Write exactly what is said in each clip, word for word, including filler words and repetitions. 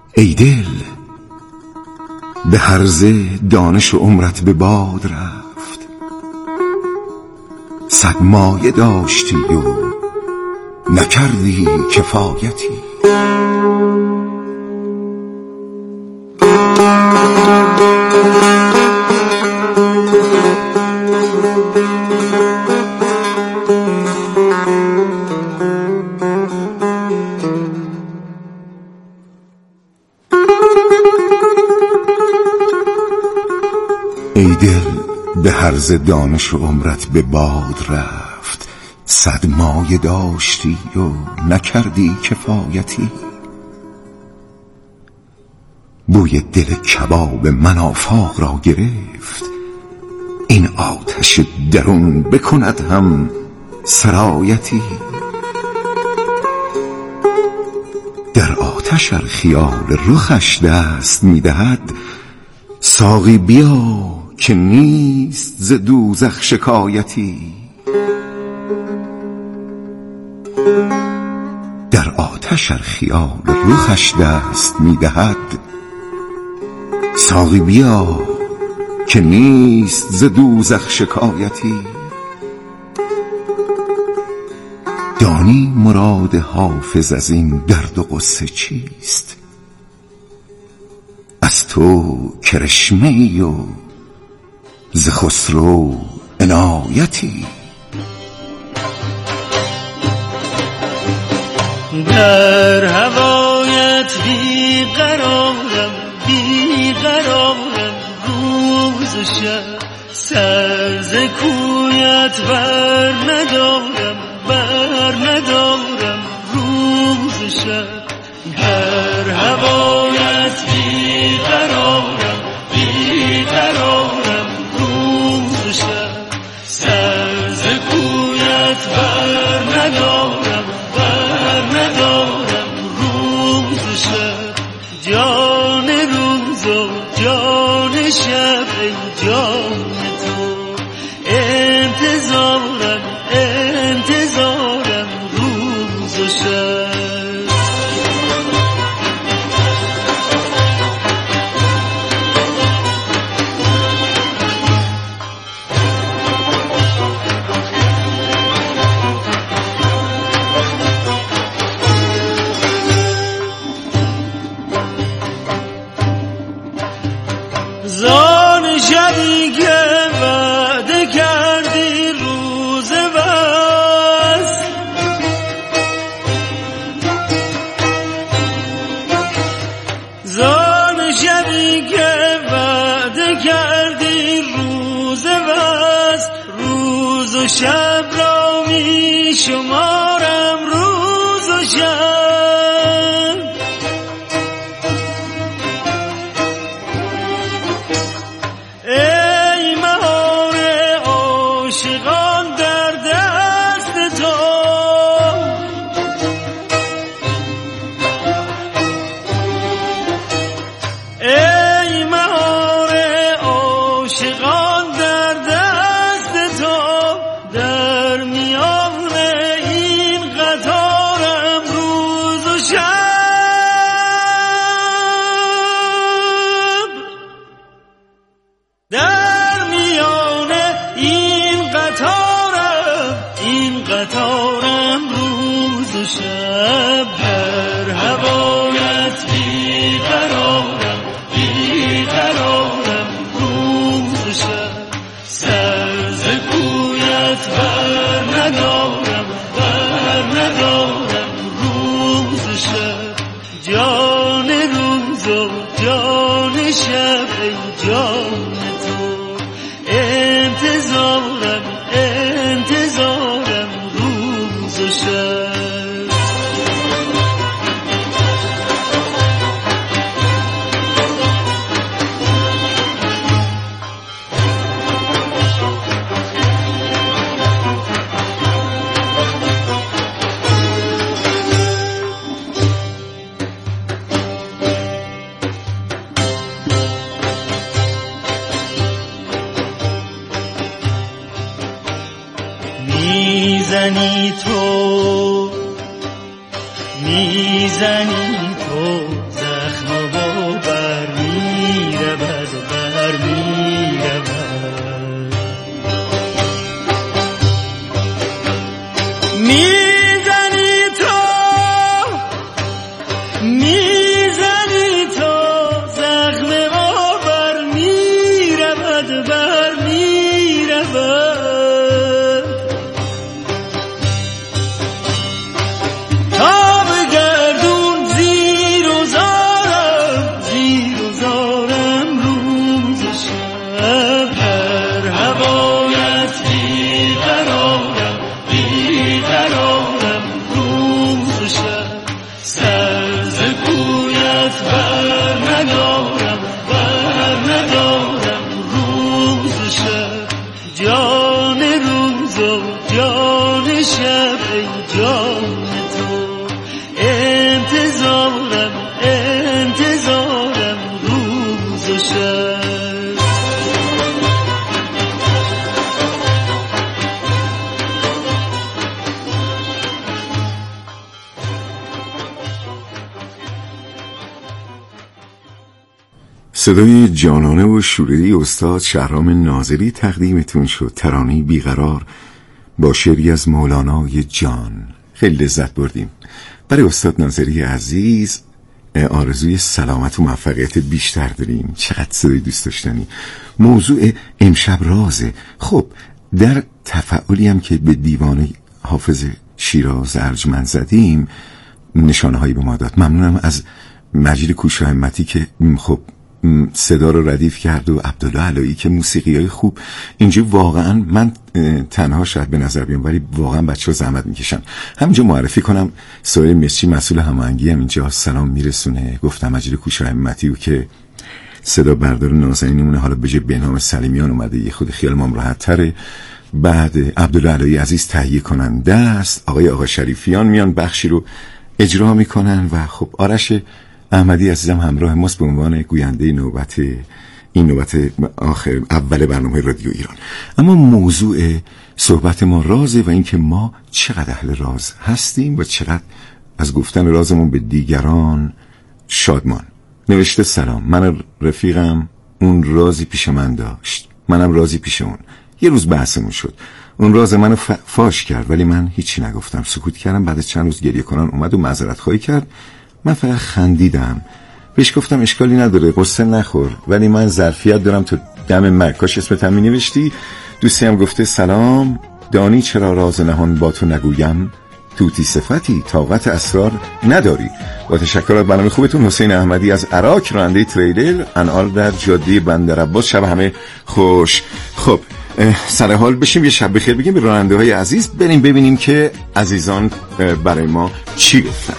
ای دل به هرزه دانش و عمرت به باد رفت، صد مایه داشتی و نکردی کفایتی. ای دل به هرزه دانش و عمرت به باد رفت، صد مایه داشتی و نکردی کفایتی. بوی دل کباب من آفاق را گرفت، این آتش درون بکند هم سرایتی. در آتش ار خیال رخش دست میدهد، ساقی بیا که نیست ز دوزخ شکایتی. در آتش ار خیال رخش دست میدهد، ساقی بیا که نیست ز دوزخ شکایتی. دانی مراد حافظ از این درد و غصه چیست؟ از تو کرشمه ای و ز خسرو عنایتی. در هوایت بی قرارم بی قرارم روز و شب، سر ز کویت بر ندارم بر ندارم روز و شب. در هوایت بی قرارم بی قرارم روز و شب، سر ز کویت بر ندارم بر ندارم روز و شب. جان روز و جان شب ای جان تو، انتظارم انتظارم روز و شب. زان شبی که وعده کردی روز وصل، زان شبی که وعده کردی روز وصل، روز و شب را می شمارم روز و شب. ای مهار عاشقان در دست تو، ای مهار عاشقان در دست تو، در میان این قطارم روز و شب. در میان این قطارم این قطارم روز و شب. در هوایت بی قرارم بی قرارم روز و شب، سر ز کویت بر ندارم بر ندارم روز و شب. جان روز و جان شب ای جان تو، انتظارم انتظارم روز و شب. میزنی تو میزنی تو زخم صدای جانانه و شوره‌ای استاد شهرام ناظری تقدیمتون شد. ترانه‌ای بیقرار با شعری از مولانای جان. خیلی لذت بردیم. برای استاد ناظری عزیز آرزوی سلامت و موفقیت بیشتر داریم. چقدر صدای دوست داشتنی. موضوع امشب رازه. خب در تفاعلی هم که به دیوان حافظ شیراز ارجمند زدیم نشانه هایی به ما داد. ممنونم از مجید کوش همتی که خب صدا رو ردیف کرد و عبدالله علایی که موسیقی های خوب. اینجا واقعا من تنها شاید به نظر بیام ولی واقعا بچه ها زحمت میکشن. همینجا معرفی کنم سوهیل مصری مسئول هماهنگی هم اینجا سلام میرسونه. گفتم مجید کوش همتی که صدا بردار نازنینمونه حالا به جای بنام سلیمیان اومده یه خود خیال مام راحت تره. بعد عبدالله علایی عزیز تهیه کننده است. آقای آقا شریفیان میان بخشی رو اجرا میکنن و خب آرش احمدی عزیزم همراه ماست به عنوان گوینده نوبت این نوبت آخر اول برنامه رادیو ایران. اما موضوع صحبت ما رازه و اینکه ما چقدر اهل راز هستیم و چقدر از گفتن رازمون به دیگران شادمان. نوشته سلام، من رفیقم اون رازی پیش من داشت، منم رازی پیش اون. یه روز بحثمون شد، اون راز منو فاش کرد ولی من هیچی نگفتم، سکوت کردم. بعد چند روز گریه کنان اومد و معذرت خواهی کرد. من فقط خندیدم، بهش گفتم اشکالی نداره قصه نخور ولی من ظرفیت دارم تو دم مرگ. کاش اسمت هم نوشتی. دوستی هم گفته سلام، دانی چرا راز نهان با تو نگویم، توتی صفتی طاقت اسرار نداری. با تشکر از برنامه خوبتون. حسین احمدی از عراق، راننده تریلر، انال در جاده بندر عباس. شب همه خوش. خب سر حال بشیم یه شب بخیر بگیم به راننده های عزیز. بریم ببینیم که عزیزان برای ما چی گفتن.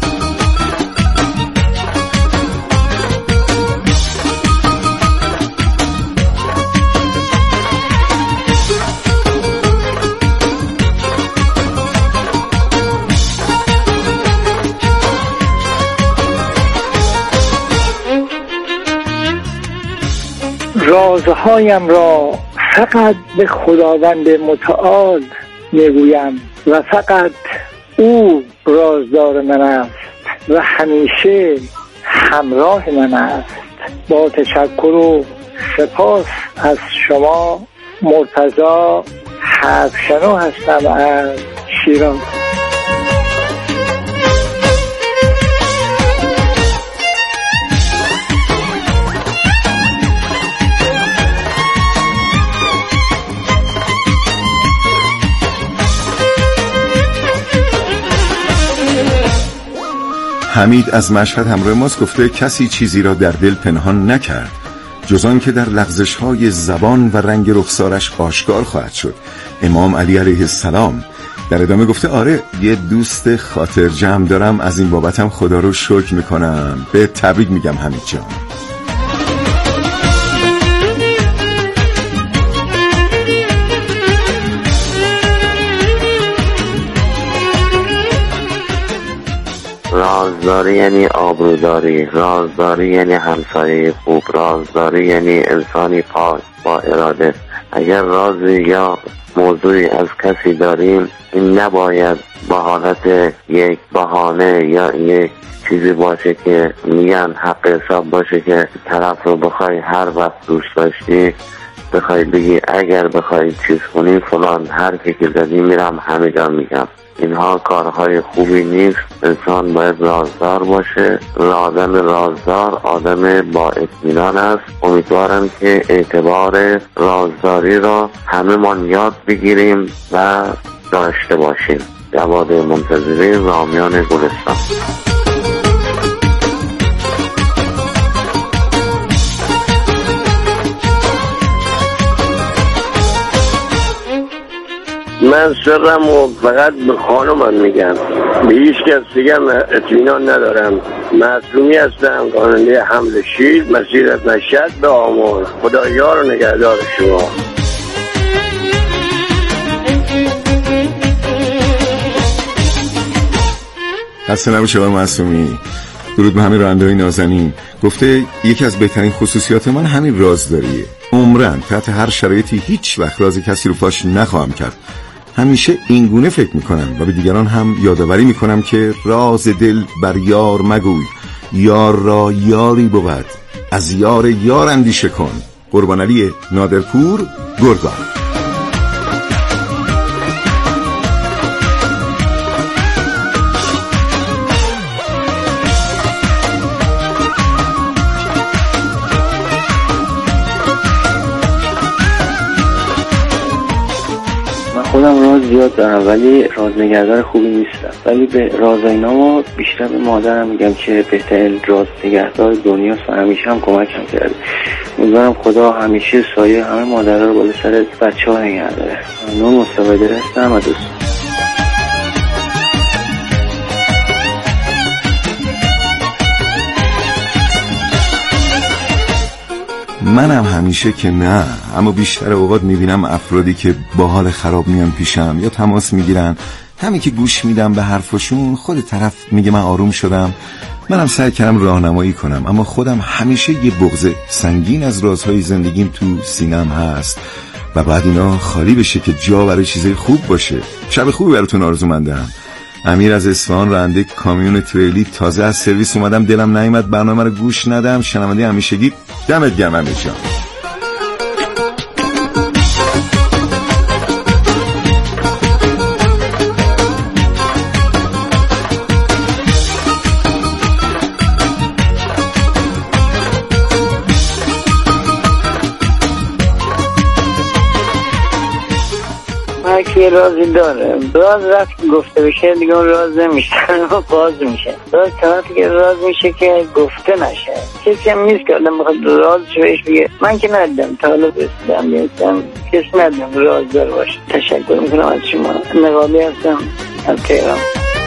رازهایم را فقط به خداوند متعال میگویم و فقط او رازدار من است و همیشه همراه من است. با تشکر و سپاس از شما. مرتضی حرفشنو هستم از شیراز. حمید از مشهد همراه ماست. گفته کسی چیزی را در دل پنهان نکرد جز آن که در لغزش‌های زبان و رنگ رخسارش آشکار خواهد شد. امام علی علیه السلام. در ادامه گفته آره یه دوست خاطر جمع دارم، از این بابتم خدا رو شکر میکنم. به تبریک میگم حمید جان. رازداری یعنی آبروداری، رازداری یعنی همسایه خوب، رازداری یعنی انسانی پاک با اراده. اگر رازی یا موضوعی از کسی داریم این نباید با حالت یک بهانه یا یک چیزی باشه که میگن حق حساب باشه که طرف رو بخوای هر وقت دوست داشتی بخوای بگی اگر بخوای چیز کنی فلان هر که که زدی میرم همه جا میگم. اینها کارهای خوبی نیست. انسان باید رازدار باشه. آدم رازدار آدم با اطمینان است. امیدوارم که اعتبار رازداری را همه من یاد بگیریم و داشته باشیم. جواد منتظری، رامیان گلستان. من سرم و فقط به خانمم میگم، به هیچ کس دیگه اطمینان ندارم. معصومی هستم، خواننده حمل شیر، مسیر از مشهد به آمل. خدا یار و نگهدار شما. حسن نباشه شما معصومی. درود به همه راننده‌های نازنین. گفته یکی از بهترین خصوصیات من همین رازداریه. عمرن تحت هر شرایطی هیچ وقت راز کسی رو فاش نخواهم کرد. همیشه این گونه فکر میکنم و به دیگران هم یادآوری میکنم که راز دل بر یار مگوی، یار را یاری بود از یار یار اندیشه کن. قربان علی نادرپور، گرگان. خودم راز زیاد دارم ولی رازنگردار خوبی نیستم، ولی به رازاینامو بیشتر به مادرم میگم که بهترین رازنگردار دنیاست و همیشه هم کمکم کرده. امیدوارم خدا همیشه سایه همه مادرها رو بالا سر بچه ها نگه داره. ممنون. مصطفی هستم و دوست. منم همیشه که نه، اما بیشتر اوقات میبینم افرادی که با حال خراب میان پیشم یا تماس میگیرن، همین که گوش میدم به حرفشون خود طرف میگه من آروم شدم. منم سعی کردم راهنمایی کنم، اما خودم همیشه یه بغض سنگین از رازهای زندگیم تو سینم هست و بعد اینا خالی بشه که جا برای چیزای خوب باشه. شب خوبی براتون آرزومندم. امیر از اصفهان، راننده کامیون تریلی، تازه از سرویس اومدم، دلم نیامد برنامه رو گوش ندم. شنونده همیشگی، دمت گرم امیر جان. که رازی داره، راز وقتی گفته بشه دیگه اون راز نمیشه، باز میشه. راز طرفی که راز میشه که گفته نشه. کسی هم نیست که آدم بخواد رازش بهش بگه. من که ندیدم تا حالا رسیدم نیستم کسی ندیدم راز دار باشه. تشکر میکنم از شما. نقابی هستم از تهران.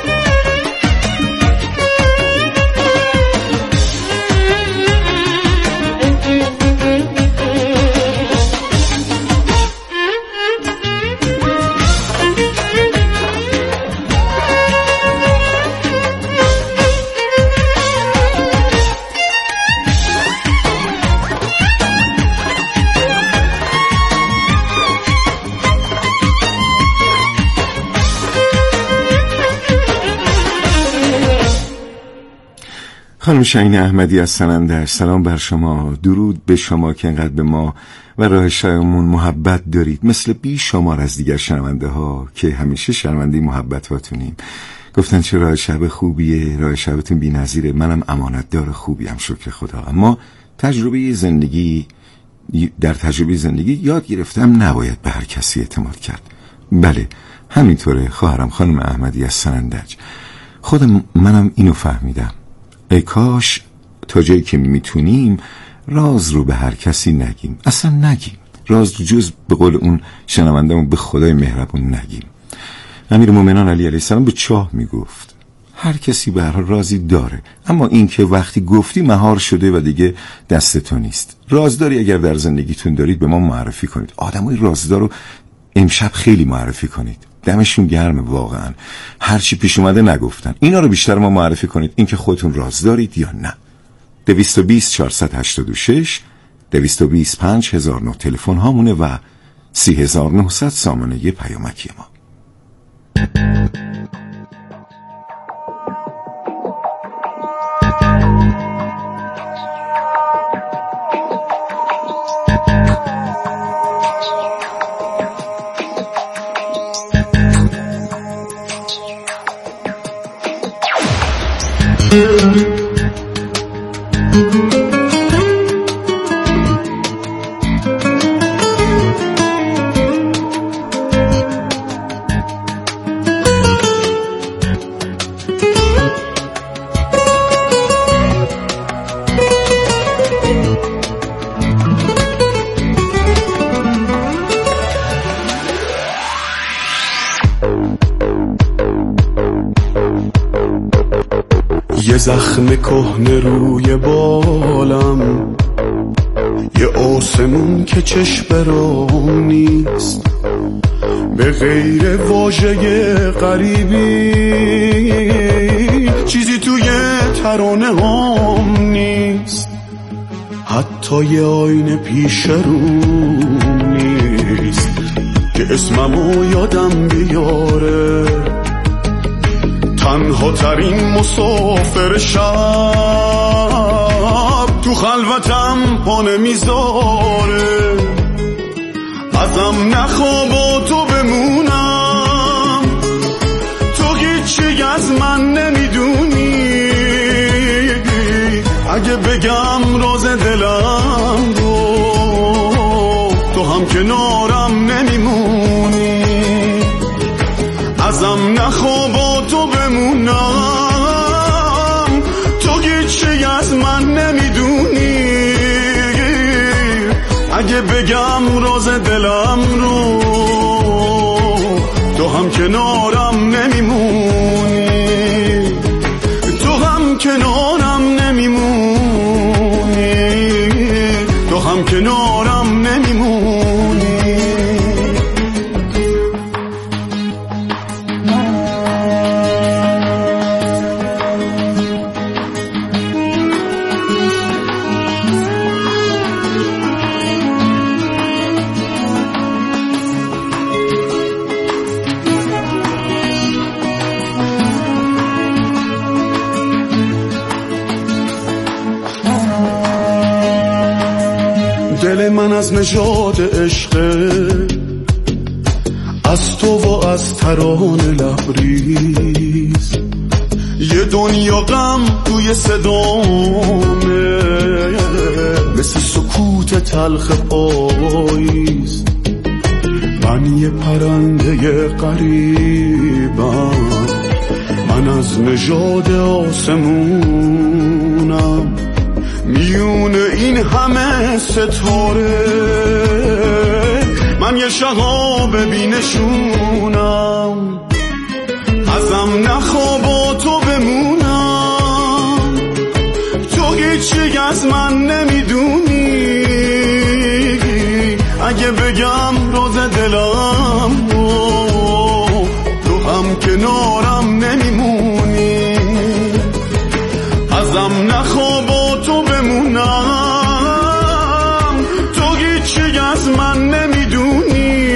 خانم شاهین احمدی از سنندج، سلام بر شما. درود به شما که انقدر به ما و راه شایمون محبت دارید، مثل بی شمار از دیگر شنونده ها که همیشه شرمنده محبتاتونیم. گفتن چه راه شب خوبیه، راه شبتون بی نظیره. منم امانت دار خوبیم شکر خدا. اما تجربه زندگی در تجربه زندگی یاد گرفتم نباید به هر کسی اعتماد کرد. بله همینطوره خواهرم خانم احمدی از سنندج. خودم منم اینو فهمیدم. ای کاش تا جایی که میتونیم راز رو به هر کسی نگیم، اصلا نگیم. راز جز به قول اون شنونده‌مون به خدای مهربون نگیم. امیرالمومنین علی علیه السلام به چاه میگفت هر کسی به هر رازی داره، اما این که وقتی گفتی مهار شده و دیگه دست تو نیست. رازداری اگر در زندگیتون دارید به ما معرفی کنید. آدمای رازدار رو امشب خیلی معرفی کنید. دمشون گرمه واقعا. هرچی پیش اومده نگفتن. اینا رو بیشتر ما معرفی کنید، اینکه خودتون راز دارید یا نه. دویست و بیست چهارصد و هشتاد و شش دویست و بیست پنج هزار و نه تلفن هامونه و سی هزار و نهصد سامانه ی پیامکی ما. یه زخم کهنه روی بالم، یه آسمون که چشم برام نیست، به غیر واژه غریبی چیزی توی ترانه هم نیست، حتی یه آینه پیش روم نیست که اسممو یادم بیاره. تنها ترین مسافر شب تو خلوتم پا نمیذاره، ازم نخواب و تو بمونم، تو هیچی از من نمیدونی، اگه بگم راز دلم رو تو هم کنارم نمیمونی، ازم نخواب و تو بمونم، تو هیچی از من نمیدونی، اگه بگم راز دلم رو تو هم کنارم نمیمونی، تو هم کنارم نمیمونی، تو هم کنارم نمیمونی. دل من از نژاد عشقه، از تو و از ترانه لبریز، یه دنیا غم توی صدامه، مثل سکوت تلخ پاییز، من یه پرنده غریبم، من از نژاد آسمونم، میون این همه ستاره، من یه شهاب بینشونم، ازم نخواب و تو بمونم، تو هیچی از من نمیدونی، اگه بگم راز دلم رو تو هم کنارم نمیمونی، ازم نخواب و تو بمونم، تو هیچی از من نمیدونی،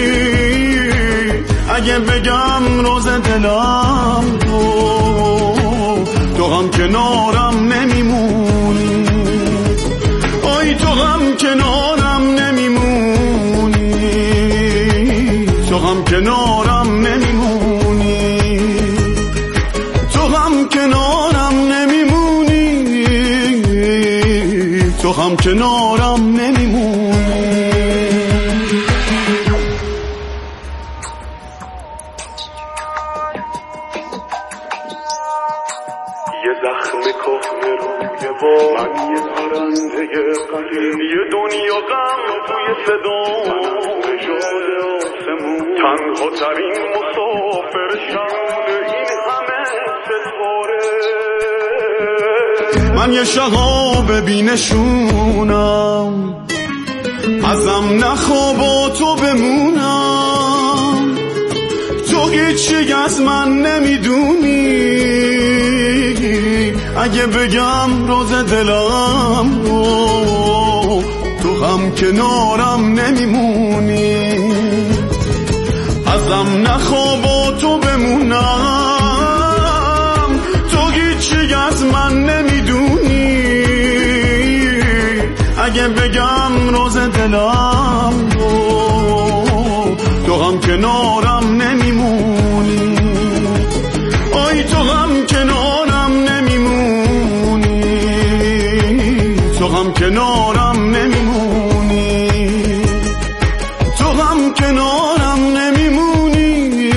اگه بگم راز دلم رو تو هم کنارم نمیمونی، آی تو هم کنارم نمیمونی، تو هم کنارم نمیمونی، تو هم کنارم نمیمونی، تو هم کنارم نمیمونی. یه زخم کهنه روی بار، من یه پرنده غریب، یه دنیا غم توی صدام، نژاد آسمون، تنها ترین مسافر شب این همه ستاره، من یه شهاب بینشونم، ازم نخواب و تو بمونم، تو هیچی از من نمیدونی، اگه بگم راز دلم رو تو هم کنارم نمیمونی، ازم نخواب و تو بمونم، تو هیچی از من نمیدونی، اگه بگم راز دلم رو تو هم کنارم نمیمونی، آی تو هم کنارم نمیمونی، تو هم کنارم نمیمونی، تو هم کنارم نمیمونی،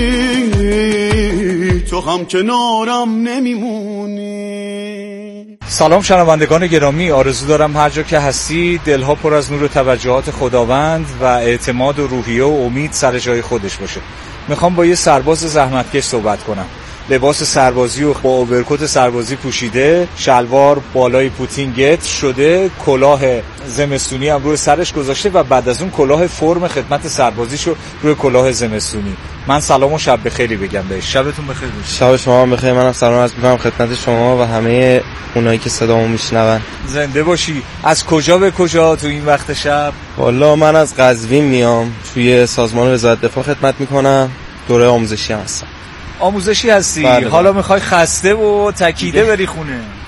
تو هم کنارم نمیمونی. سلام شنوندگان گرامی، آرزو دارم هر جا که هستی دلها پر از نور و توجهات خداوند و اعتماد و روحیه و امید سر جای خودش باشه. میخوام با یه سرباز زحمتکش صحبت کنم. لباس سربازی و با اوورکوت سربازی پوشیده، شلوار بالای پوتین گت شده، کلاه زمستونی هم روی سرش گذاشته و بعد از اون کلاه فرم خدمت سربازیشو روی کلاه زمستونی. من سلام و شب بخیری بگم بهش. شبتون بخیر باشه. شب شما هم بخیر. منم سلام عرض می‌کنم خدمت شما و همه اونایی که صدامو میشنون. زنده باشی. از کجا به کجا تو این وقت شب؟ والا من از قزوین میام، توی سازمان وزارت دفاع خدمت میکنم، دوره آموزشی هستم. آموزشی هستی؟ بله. حالا میخوای خسته و تکیده بری خونه؟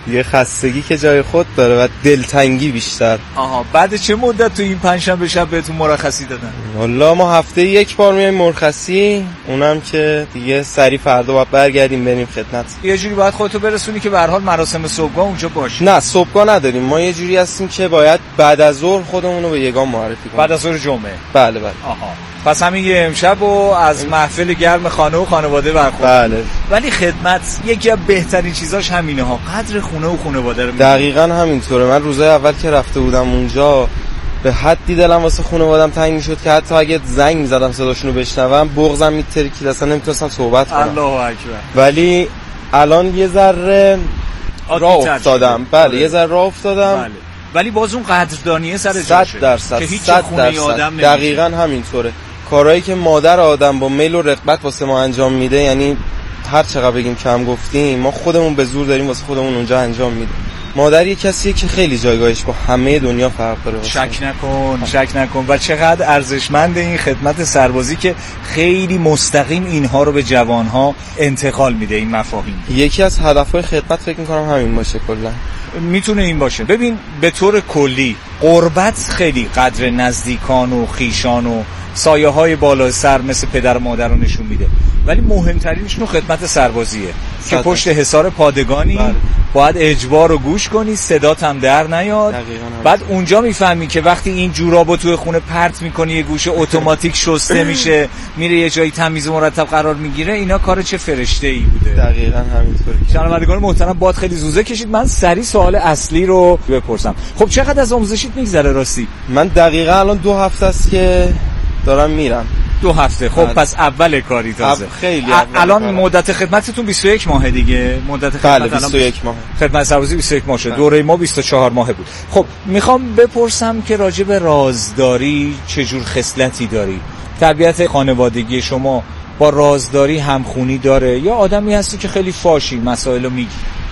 یه خستگی که جای خود داره و دلتنگی بیشتر. آها، بعد چه مدت تو این پنجشنبه شب بهتون مرخصی دادن؟ والله ما هفته یک بار میایم مرخصی، اونم که دیگه سری فردا باید برگردیم بریم خدمت. یه جوری باید خودتو برسونی که به هر حال مراسم صبحگاه اونجا باشه. نه صبحگاه نداریم، ما یه جوری هستیم که باید بعد از ظهر خودمون رو به یگان معرفی کنیم. بعد از ظهر جمعه؟ بله بله. آها، پس همین یه امشب و از محفل گرم خانه و خانواده برخورد. بله. ولی خدمت یکی از بهترین چیزاش همینه ها، قدر خونه و خانواده رو. دقیقاً همینطوره. من روزای اول که رفته بودم اونجا به حدی دلم واسه خانواده‌ام تنگ میشد که حتی اگه زنگ می‌زدم صداشون رو بشنوم بغضم میترکید، اصلا نمیتونستم صحبت کنم. الله اکبر. ولی الان یه ذره راه افتادم. بله یه ذره راه افتادم. بله. ولی باز اون قدردانیه سر جاشه صد درصد که هیچ صد خونه آدم نمیشه. دقیقاً همینطوره. کارهایی که مادر آدم با میل و رغبت واسه ما انجام میده، یعنی هر چقدر بگیم کم گفتیم، ما خودمون به زور داریم واسه خودمون اونجا انجام میدیم. مادر یه کسیه که خیلی جایگاهش با همه دنیا فرق داره. شک نکن شک نکن. و چقدر ارزشمند این خدمت سربازی که خیلی مستقیم اینها رو به جوانها انتقال میده، این مفاهیم. یکی از هدفهای خدمت فکر میکنم همین باشه کلا. میتونه این باشه. ببین به طور کلی قربت خیلی قدر نزدیکان و خیشان و سایه های بالای سر مثل پدر و مادر رو نشون میده، ولی مهمترینشون خدمت سربازیه که پشت حصار پادگانی بله. باید اجبار رو گوش کنی، صدات هم در نیاد. بعد اونجا میفهمی که وقتی این جورابو توی خونه پرت میکنی یه گوشه اتوماتیک شسته میشه، میره یه جایی تمیز و مرتب قرار میگیره. اینا کار چه فرشته‌ای بوده. دقیقاً همینطوره. شنوندگان محترم، باد خیلی زوزه کشید. من سری سوال اصلی رو بپرسم. خب چقدر از آموزشیت میگذره راستی؟ من دقیقاً الان دو هفته است که دارم میرم. دو هفته. خب از... پس اول کاری تازه. خیلی ا... الان کارم. مدت خدمتتون بیست و یک ماهه دیگه. مدت خدمت بله بیست و یک ماه. خدمت سربازی بیست و یک ماه شد. دوره ما بیست و چهار ماهه بود. خب میخوام بپرسم که راجع به رازداری چه جور خصلتی داری؟ تربیت خانوادگی شما با رازداری همخونی داره یا آدمی هستی که خیلی فاشی مسائلو میگی؟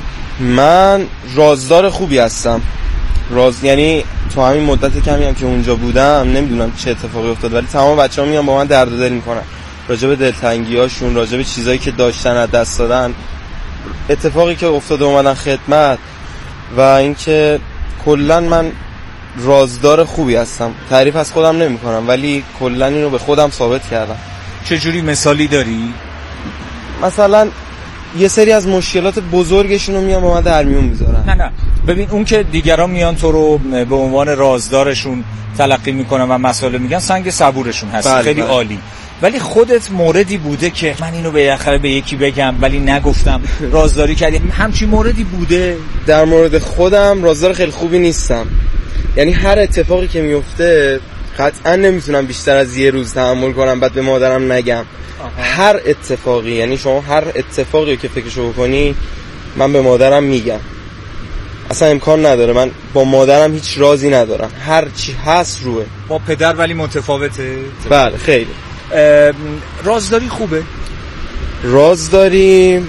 من رازدار خوبی هستم. راز یعنی تو همین مدت کمی هم که اونجا بودم نمیدونم چه اتفاقی افتاد، ولی تمام بچه‌ها میان با من درد و دل میکنن راجع به دلتنگی‌هاشون، راجع به چیزایی که داشتن از دست دادن، اتفاقی که افتاده اومدن خدمت، و اینکه کلا من رازدار خوبی هستم. تعریف از خودم نمی‌کنم ولی کلا اینو به خودم ثابت کردم. چه جوری مثالی داری؟ مثلا یه سری از مشکلات بزرگشون رو میان با من در میون میذارن. نه نه ببین، اون که دیگران میان تو رو به عنوان رازدارشون تلقی میکنن و مسئله میگن، سنگ صبورشون هست. بله خیلی بله. عالی. ولی خودت موردی بوده که من اینو به یخره به یکی بگم ولی نگفتم، رازداری کردی؟ همچین موردی بوده؟ در مورد خودم رازدار خیلی خوبی نیستم. یعنی هر اتفاقی که میفته قطعا نمیتونم بیشتر از یه روز تحمل کنم بعد به مادرم نگم. آها. هر اتفاقی، یعنی شما هر اتفاقی که فکرشو بکنی من به مادرم میگم. اصلا امکان نداره من با مادرم هیچ رازی ندارم، هر چی هست روه. با پدر ولی متفاوته؟ بله خیلی. رازداری خوبه؟ رازداری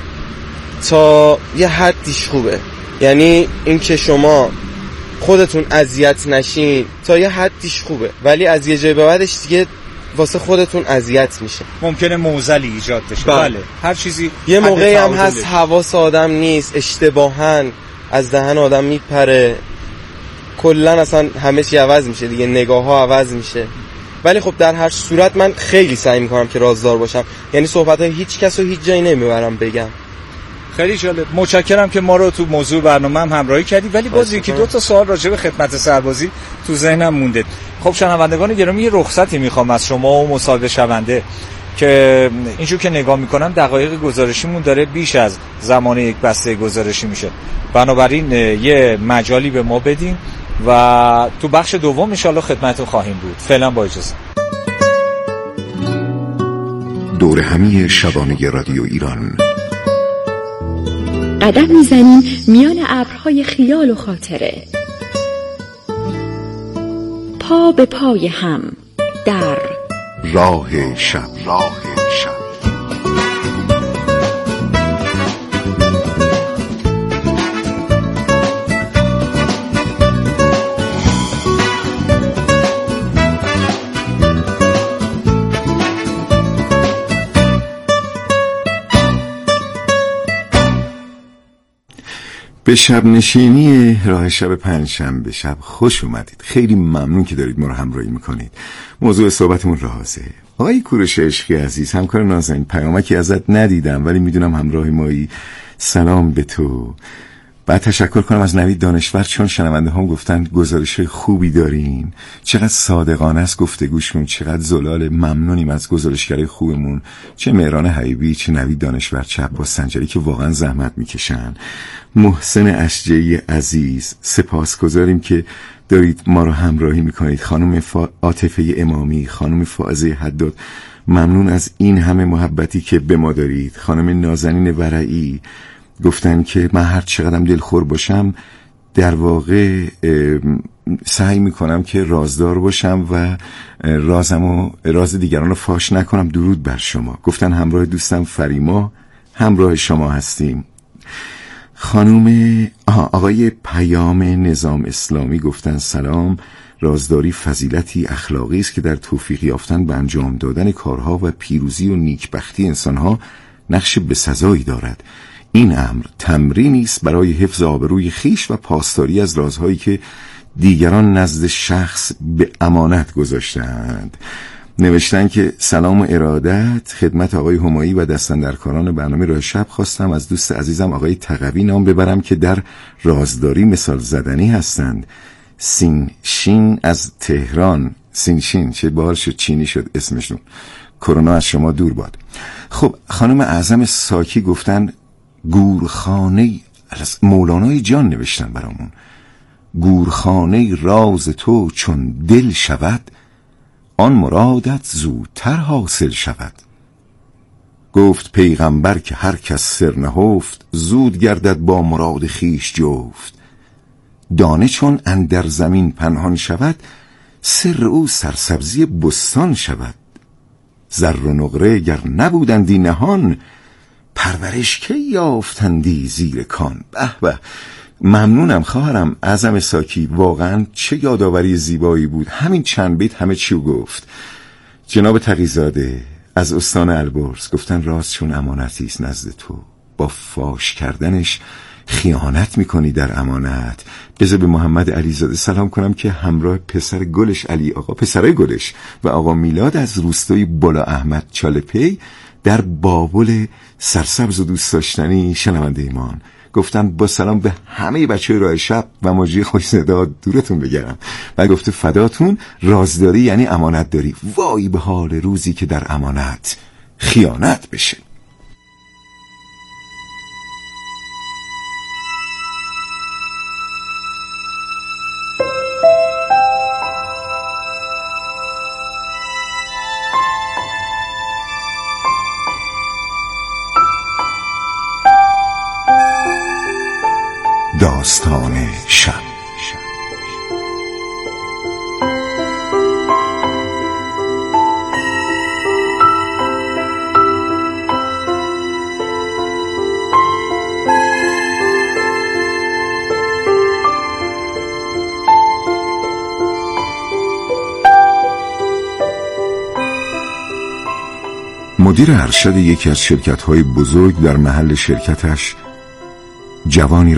تا یه حدیش خوبه. یعنی این که شما خودتون اذیت نشین تا یه حدیش خوبه، ولی از یه جای به بعدش دیگه واسه خودتون اذیت میشه. ممکنه معضلی ایجاد بشه. بله. بله هر چیزی یه موقعی هم هست حواس آدم نیست، اشتباهاً از دهن آدم میپره، کلا اصلا همه چی عوض میشه دیگه، نگاه ها عوض میشه. ولی خب در هر صورت من خیلی سعی میکنم که رازدار باشم، یعنی صحبت های هیچ کس رو هیچ جایی نمیبرم بگم. خیلی جالب. متشکرم که ما رو تو موضوع برنامه هم همراهی کردی. ولی باز یکی دو تا سوال راجع به خدمت سربازی تو ذهنم مونده. خب شنوندگان گرامی، یه رخصتی میخوام از شما و مصاحبه شونده که اینجور که نگاه میکنم دقایق گزارشیمون داره بیش از زمان یک بسته گزارشی میشه، بنابراین یه مجالی به ما بدین و تو بخش دوم انشالله خدمتتون خواهیم بود. فعلا با اجازه. دور همی شبانه رادیو ایران قدم میزنیم میان ابرهای خیال و خاطره، پا به پای هم در راه شب. راه شب به شب نشینی راه شب پنجشنبه شب خوش اومدید. خیلی ممنون که دارید ما رو همراهی میکنید. موضوع صحبتمون رازه. آقای کوروش عشقی عزیز، همکار نازنین، پیامکی ازت ندیدم ولی میدونم همراه مایی. سلام به تو. بعد تشکر کنم از نوید دانشور، چون شنونده هم گفتن گزارش خوبی دارین، چقدر صادقانه است گفتگوشون، چقدر زلال. ممنونیم از گزارشگرای خوبمون، چه مهران حبیبی، چه نوید دانشور، چه عباس سنجری که واقعا زحمت میکشن. محسن اشجعی عزیز، سپاسگزاریم که دارید ما رو همراهی میکنید. خانم فا... عاطفه امامی، خانم فائزه حداد، ممنون از این همه محبتی که به ما دارید. خانم نازنین ورعی گفتن که من هر چقدرم دلخور باشم در واقع سعی میکنم که رازدار باشم و رازمو راز دیگران رو فاش نکنم. درود بر شما. گفتن همراه دوستم فریما همراه شما هستیم. خانم آقای پیام نظام اسلامی گفتن سلام، رازداری فضیلتی اخلاقی است که در توفیق یافتن به انجام دادن کارها و پیروزی و نیکبختی انسانها نقش بسزایی دارد. این امر تمرینی است برای حفظ آبروی خیش و پاسداری از رازهایی که دیگران نزد شخص به امانت گذاشتند. نوشتن که سلام و ارادت خدمت آقای همایی و دستاندرکاران برنامه راه شب. خواستم از دوست عزیزم آقای تقوی نام ببرم که در رازداری مثال زدنی هستند. سین شین از تهران. سین شین چه بار شد چینی شد اسمشون. کرونا از شما دور باد. خب خانم اعظم ساکی گفتن گورخانه مولانای جان نوشتن برامون. گورخانه راز تو چون دل شود، آن مرادت زودتر حاصل شود. گفت پیغمبر که هر کس سر نهفت، زود گردد با مراد خیش جفت. دانه چون اندر زمین پنهان شود، سر او سرسبزی بستان شود. زر و نقره گر نبودندی نهان، پرورش که یافتندی زیر کان. به به، ممنونم خواهرم اعظم ساکی، واقعا چه یادآوری زیبایی بود. همین چند بیت همه چیو گفت. جناب تقی‌زاده از استان البرز گفتن راز چون امانتی است نزد تو، با فاش کردنش خیانت میکنی در امانت. بذار به محمد علیزاده سلام کنم که همراه پسر گلش علی آقا، پسرای گلش و آقا میلاد از روستای بالا احمد چالپی در بابل سرسبز و دوست داشتنی شنونده ایمان. گفتم با سلام به همه بچه راه شب و مجری خوش صدا دورتون بگرم و گفته فداتون، رازداری یعنی امانت داری. وای به حال روزی که در امانت خیانت بشه. داستان شب. مدیر ارشد یکی از شرکت‌های بزرگ در محل شرکتش جوانی